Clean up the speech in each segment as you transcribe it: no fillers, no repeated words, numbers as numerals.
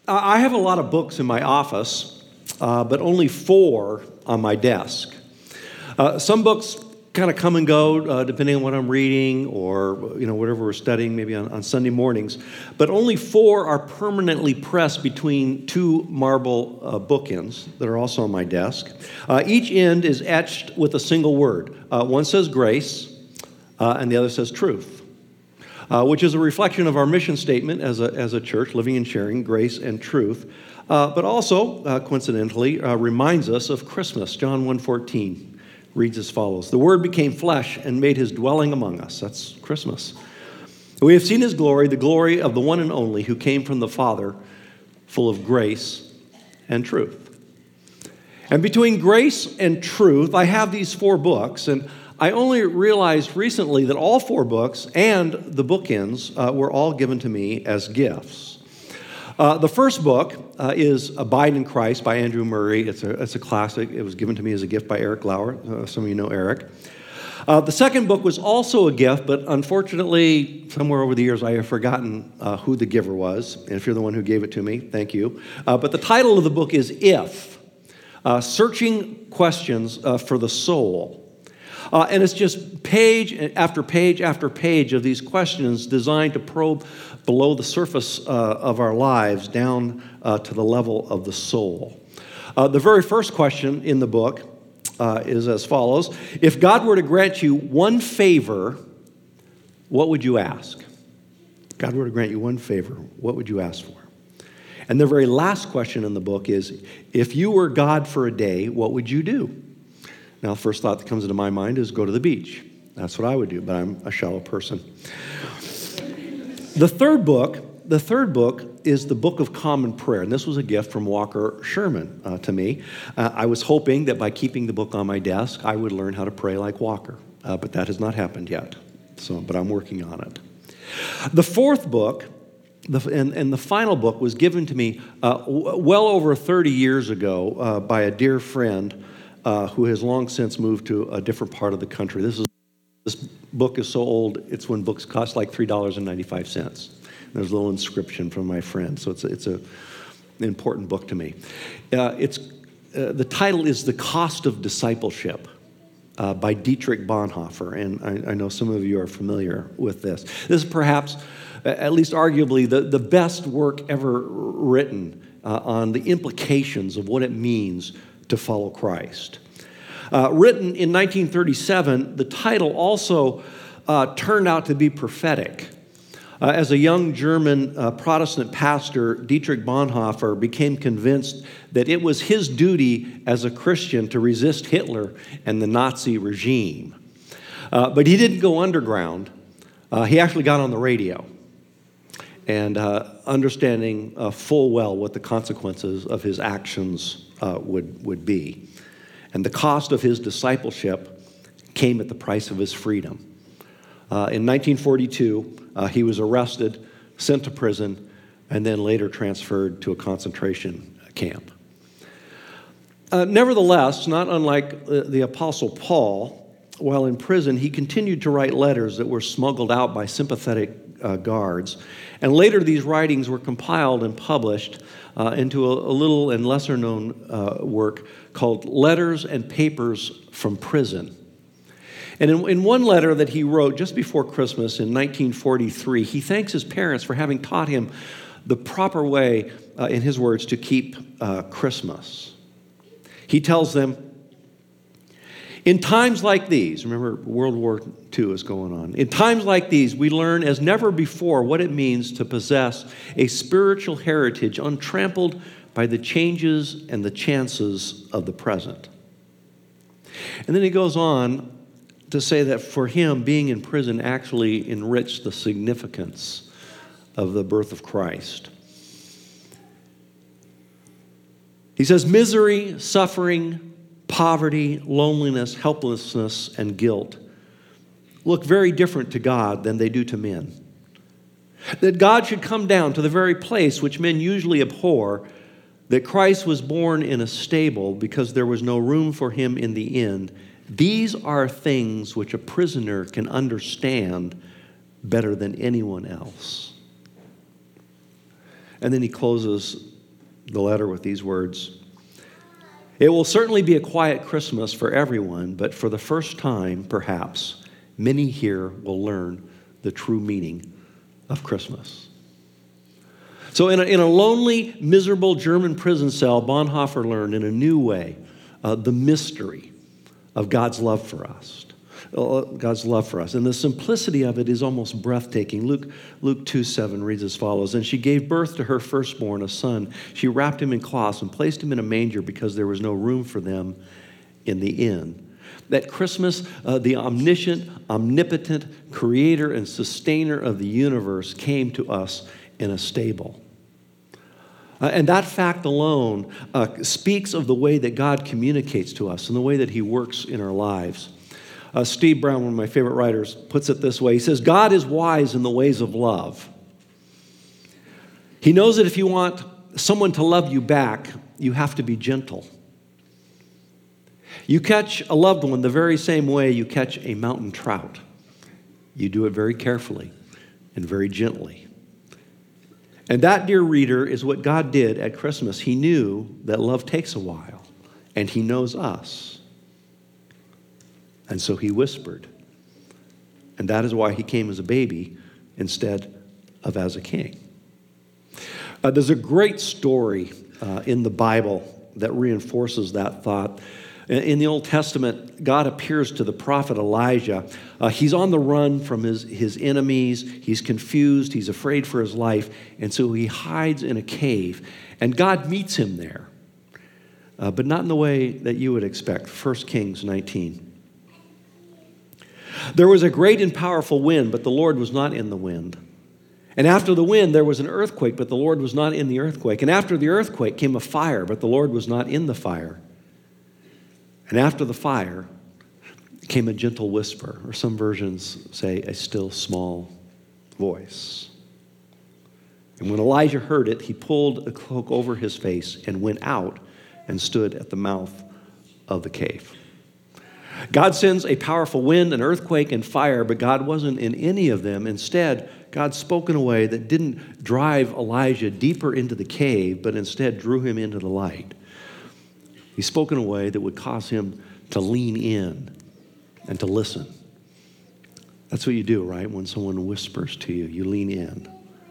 I have a lot of books in my office, but only 4 on my desk. Some books kind of come and go depending on what I'm reading or whatever we're studying, maybe on Sunday mornings. But only 4 are permanently pressed between 2 marble bookends that are also on my desk. Each end is etched with a single word. One says grace, and the other says truth, which is a reflection of our mission statement as a church, living and sharing grace and truth, but also, coincidentally, reminds us of Christmas. John 1:14 reads as follows: "The Word became flesh and made his dwelling among us." That's Christmas. "We have seen his glory, the glory of the one and only who came from the Father, full of grace and truth." And between grace and truth, I have these 4 books, and I only realized recently that all 4 books and the bookends were all given to me as gifts. The first book is Abide in Christ by Andrew Murray. It's a classic. It was given to me as a gift by Eric Lauer. Some of you know Eric. The second book was also a gift, but unfortunately, somewhere over the years, I have forgotten who the giver was. And if you're the one who gave it to me, thank you. But the title of the book is If, Searching Questions for the Soul. And it's just page after page after page of these questions designed to probe below the surface of our lives down to the level of the soul. The very first question in the book is as follows: if God were to grant you one favor, what would you ask? If God were to grant you one favor, what would you ask for? And the very last question in the book is: if you were God for a day, what would you do? Now, the first thought that comes into my mind is go to the beach. That's what I would do, but I'm a shallow person. The third book is the Book of Common Prayer, and this was a gift from Walker Sherman to me. I was hoping that by keeping the book on my desk, I would learn how to pray like Walker, but that has not happened yet. But I'm working on it. The fourth book, and the final book, was given to me well over 30 years ago by a dear friend who has long since moved to a different part of the country. This book is so old, it's when books cost like $3.95. There's a little inscription from my friend, so it's an important book to me. The title is The Cost of Discipleship by Dietrich Bonhoeffer, and I know some of you are familiar with this. This is perhaps, at least arguably, the best work ever written on the implications of what it means to follow Christ. Written in 1937, the title also turned out to be prophetic. As a young German Protestant pastor, Dietrich Bonhoeffer became convinced that it was his duty as a Christian to resist Hitler and the Nazi regime. But he didn't go underground. He actually got on the radio, and understanding full well what the consequences of his actions would be. And the cost of his discipleship came at the price of his freedom. In 1942, he was arrested, sent to prison, and then later transferred to a concentration camp. Nevertheless, not unlike the Apostle Paul, while in prison, he continued to write letters that were smuggled out by sympathetic guards. And later, these writings were compiled and published into a little and lesser-known work called Letters and Papers from Prison. And in one letter that he wrote just before Christmas in 1943, he thanks his parents for having taught him the proper way, in his words, to keep Christmas. He tells them, "In times like these," remember World War II is going on, "in times like these, we learn as never before what it means to possess a spiritual heritage untrampled by the changes and the chances of the present." And then he goes on to say that for him, being in prison actually enriched the significance of the birth of Christ. He says, "Misery, suffering, poverty, loneliness, helplessness, and guilt look very different to God than they do to men. That God should come down to the very place which men usually abhor, that Christ was born in a stable because there was no room for him in the inn. These are things which a prisoner can understand better than anyone else." And then he closes the letter with these words. It will certainly be a quiet Christmas for everyone, but for the first time, perhaps, many here will learn the true meaning of Christmas. So in a lonely, miserable German prison cell, Bonhoeffer learned in a new way the mystery of God's love for us. God's love for us. And the simplicity of it is almost breathtaking. Luke 2:7 reads as follows. And she gave birth to her firstborn, a son. She wrapped him in cloths and placed him in a manger because there was no room for them in the inn. That Christmas, the omniscient, omnipotent creator and sustainer of the universe came to us in a stable. And that fact alone speaks of the way that God communicates to us and the way that he works in our lives. Steve Brown, one of my favorite writers, puts it this way. He says, God is wise in the ways of love. He knows that if you want someone to love you back, you have to be gentle. You catch a loved one the very same way you catch a mountain trout. You do it very carefully and very gently. And that, dear reader, is what God did at Christmas. He knew that love takes a while, and he knows us. And so he whispered. And that is why he came as a baby instead of as a king. There's a great story in the Bible that reinforces that thought. In the Old Testament, God appears to the prophet Elijah. He's on the run from his enemies. He's confused. He's afraid for his life. And so he hides in a cave. And God meets him there, but not in the way that you would expect. 1 Kings 19. There was a great and powerful wind, but the Lord was not in the wind. And after the wind, there was an earthquake, but the Lord was not in the earthquake. And after the earthquake came a fire, but the Lord was not in the fire. And after the fire came a gentle whisper, or some versions say a still small voice. And when Elijah heard it, he pulled a cloak over his face and went out and stood at the mouth of the cave. God sends a powerful wind, an earthquake, and fire, but God wasn't in any of them. Instead, God spoke in a way that didn't drive Elijah deeper into the cave, but instead drew him into the light. He spoke in a way that would cause him to lean in and to listen. That's what you do, right? When someone whispers to you, you lean in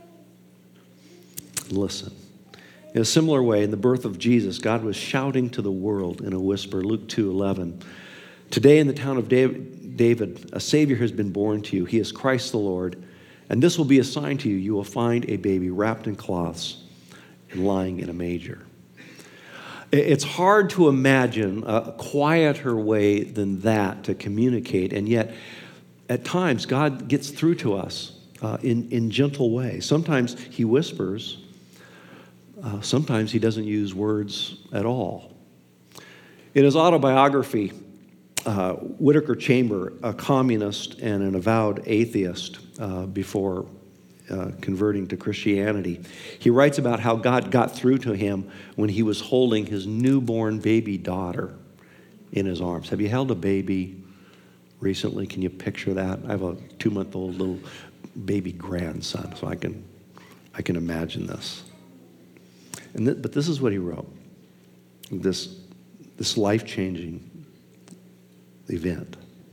and listen. In a similar way, in the birth of Jesus, God was shouting to the world in a whisper. Luke 2:11. Today in the town of David, a Savior has been born to you. He is Christ the Lord. And this will be a sign to you. You will find a baby wrapped in cloths and lying in a manger. It's hard to imagine a quieter way than that to communicate. And yet, at times, God gets through to us in gentle ways. Sometimes he whispers. Sometimes he doesn't use words at all. In his autobiography, Whittaker Chamber, a communist and an avowed atheist before converting to Christianity, he writes about how God got through to him when he was holding his newborn baby daughter in his arms. Have you held a baby recently? Can you picture that? I have a 2-month-old little baby grandson, so I can imagine this. But this is what he wrote. This life-changing event.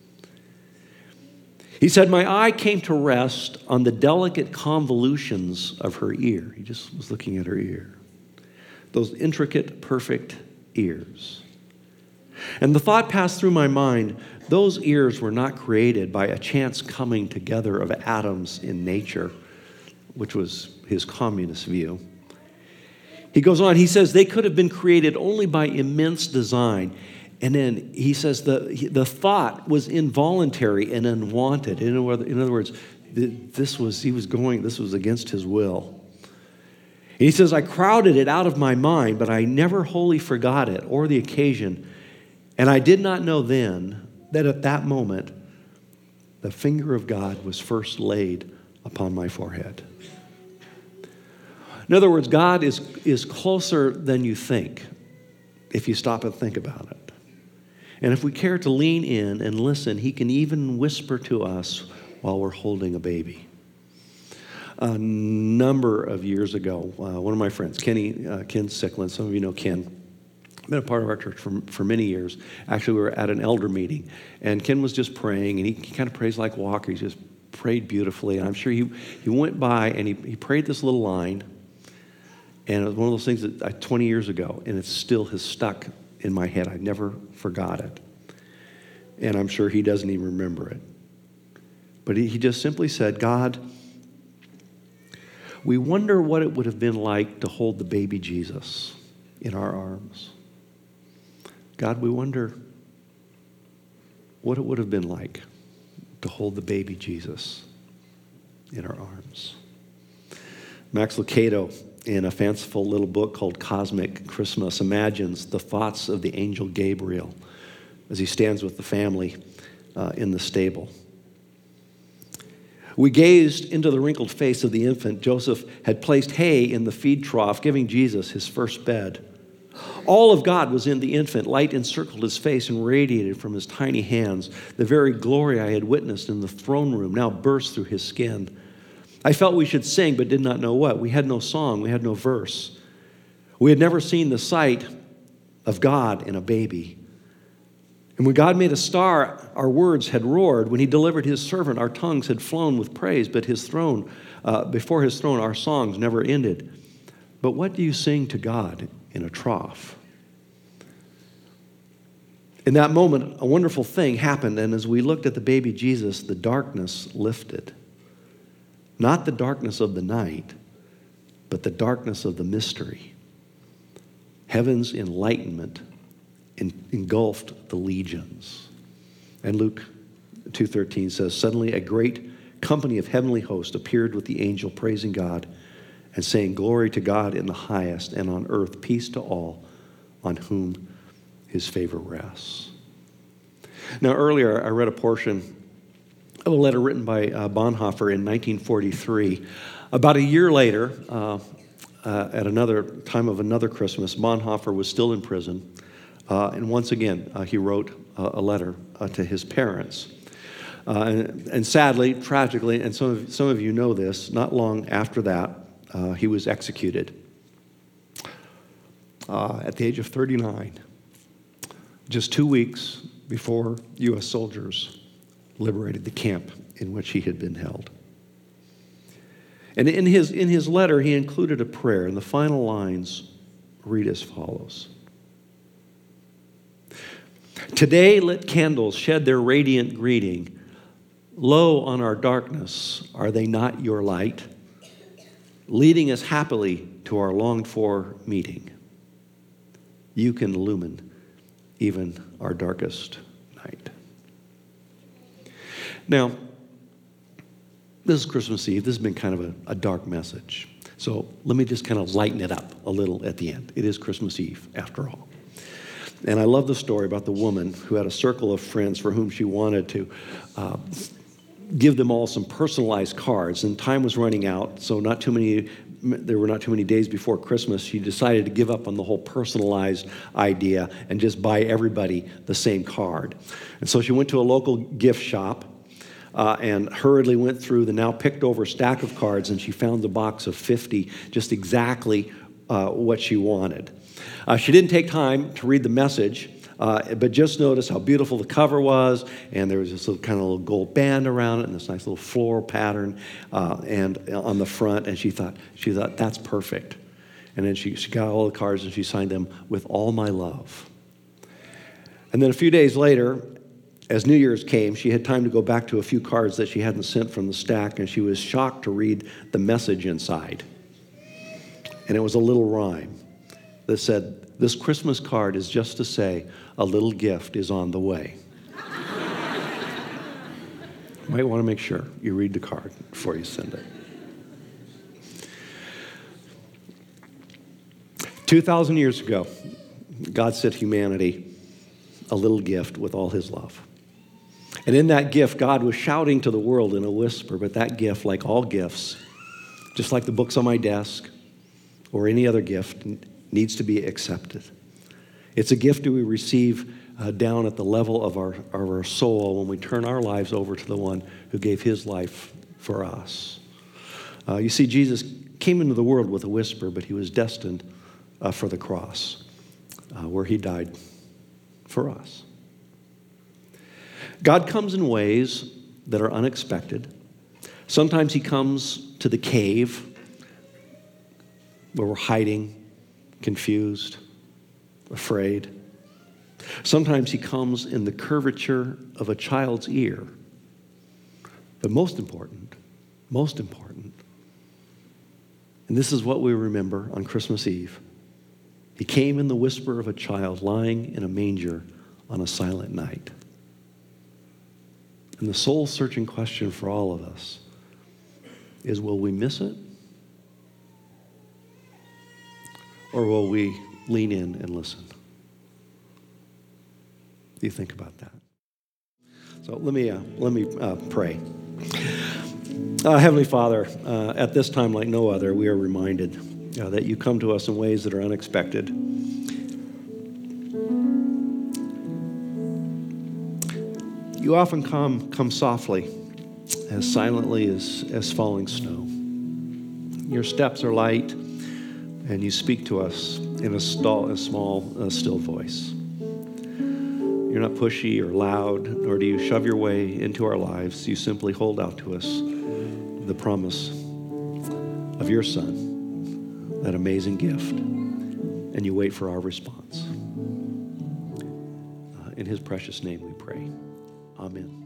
He said, my eye came to rest on the delicate convolutions of her ear. He just was looking at her ear. Those intricate, perfect ears. And the thought passed through my mind, those ears were not created by a chance coming together of atoms in nature, which was his communist view. He goes on, he says, they could have been created only by immense design. And then he says the thought was involuntary and unwanted. In other words, this was against his will. And he says, I crowded it out of my mind, but I never wholly forgot it or the occasion. And I did not know then that at that moment, the finger of God was first laid upon my forehead. In other words, God is closer than you think if you stop and think about it. And if we care to lean in and listen, he can even whisper to us while we're holding a baby. A number of years ago, one of my friends, Ken Sickland, some of you know Ken, been a part of our church for many years. Actually, we were at an elder meeting, and Ken was just praying, and he kind of prays like Walker. He just prayed beautifully, and I'm sure he went by, and he prayed this little line, and it was one of those things that 20 years ago, and it still has stuck in my head. I never forgot it, and I'm sure he doesn't even remember it. But he just simply said, God, we wonder what it would have been like to hold the baby Jesus in our arms. God, we wonder what it would have been like to hold the baby Jesus in our arms. Max Lucado, in a fanciful little book called Cosmic Christmas, imagines the thoughts of the angel Gabriel as he stands with the family in the stable. We gazed into the wrinkled face of the infant. Joseph had placed hay in the feed trough, giving Jesus his first bed. All of God was in the infant. Light encircled his face and radiated from his tiny hands. The very glory I had witnessed in the throne room now burst through his skin. I felt we should sing, but did not know what. We had no song. We had no verse. We had never seen the sight of God in a baby. And when God made a star, our words had roared. When he delivered his servant, our tongues had flown with praise. But before his throne, our songs never ended. But what do you sing to God in a trough? In that moment, a wonderful thing happened. And as we looked at the baby Jesus, the darkness lifted. Not the darkness of the night, but the darkness of the mystery. Heaven's enlightenment engulfed the legions. And Luke 2:13 says, suddenly a great company of heavenly hosts appeared with the angel, praising God and saying, glory to God in the highest, and on earth peace to all on whom his favor rests. Now earlier I read a portion of a letter written by Bonhoeffer in 1943. About a year later, at another time of another Christmas, Bonhoeffer was still in prison. And once again, he wrote a letter to his parents. And sadly, tragically, and some of you know this, not long after that, he was executed at the age of 39, just 2 weeks before U.S. soldiers liberated the camp in which he had been held. And in his letter, he included a prayer, and the final lines read as follows. Today let candles shed their radiant greeting. Lo, on our darkness, are they not your light? Leading us happily to our longed-for meeting. You can illumine even our darkest night. Now, this is Christmas Eve. This has been kind of a dark message. So let me just kind of lighten it up a little at the end. It is Christmas Eve, after all. And I love the story about the woman who had a circle of friends for whom she wanted to give them all some personalized cards. And time was running out, so there were not too many days before Christmas. She decided to give up on the whole personalized idea and just buy everybody the same card. And so she went to a local gift shop and hurriedly went through the now picked over stack of cards, and she found the box of 50, just exactly what she wanted. She didn't take time to read the message, but just noticed how beautiful the cover was, and there was this little kind of little gold band around it, and this nice little floral pattern, and on the front. And she thought that's perfect. And then she got all the cards and she signed them with all my love. And then a few days later, as New Year's came, she had time to go back to a few cards that she hadn't sent from the stack, and she was shocked to read the message inside. And it was a little rhyme that said, this Christmas card is just to say a little gift is on the way. You might want to make sure you read the card before you send it. 2,000 years ago, God sent humanity a little gift with all his love. And in that gift, God was shouting to the world in a whisper, but that gift, like all gifts, just like the books on my desk or any other gift, needs to be accepted. It's a gift that we receive down at the level of our soul when we turn our lives over to the one who gave his life for us. You see, Jesus came into the world with a whisper, but he was destined for the cross, where he died for us. God comes in ways that are unexpected. Sometimes he comes to the cave where we're hiding, confused, afraid. Sometimes he comes in the curvature of a child's ear. But most important, and this is what we remember on Christmas Eve, he came in the whisper of a child lying in a manger on a silent night. And the soul-searching question for all of us is, will we miss it? Or will we lean in and listen? What do you think about that? So let me pray. Heavenly Father, at this time like no other, we are reminded that you come to us in ways that are unexpected. You often come softly, as silently as falling snow. Your steps are light, and you speak to us in a small, still voice. You're not pushy or loud, nor do you shove your way into our lives. You simply hold out to us the promise of your Son, that amazing gift, and you wait for our response. In his precious name we pray. Amen.